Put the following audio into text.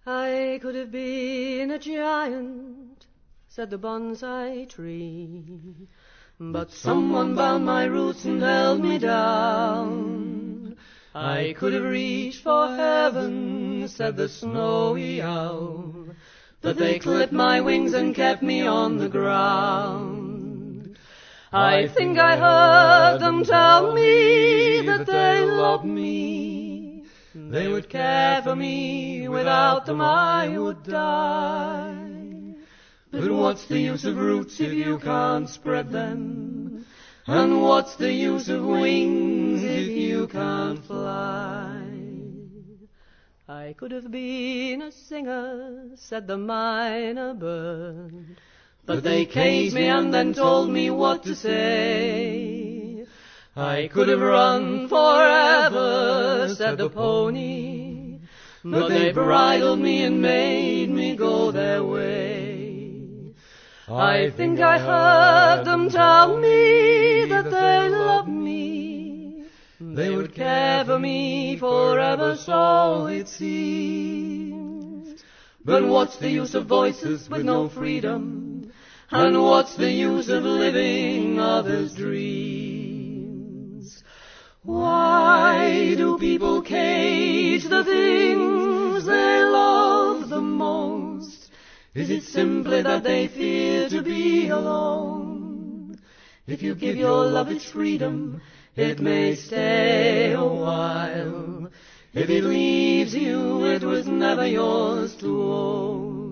I could have been a giant, said the bonsai tree, but someone bound my roots and held me down. I could have reached for heaven, said the snowy owl, but they clipped my wings and kept me on the ground. I think I heard them tell me that they loved me. They would care for me, without them I would die. But what's the use of roots if you can't spread them? And what's the use of wings if you can't fly? I could have been a singer, said the minor bird, but they caged me and then told me what to say. I could have run forever, said the pony, but they bridled me and made me go their way. I think I heard them tell me that they loved me. They would care for me forever, so it seems. But what's the use of voices with no freedom? And what's the use of living others' dreams? Why do people cage the things they love the most? Is it simply that they fear to be alone? If you give your love its freedom, it may stay a while. If it leaves you, it was never yours to own.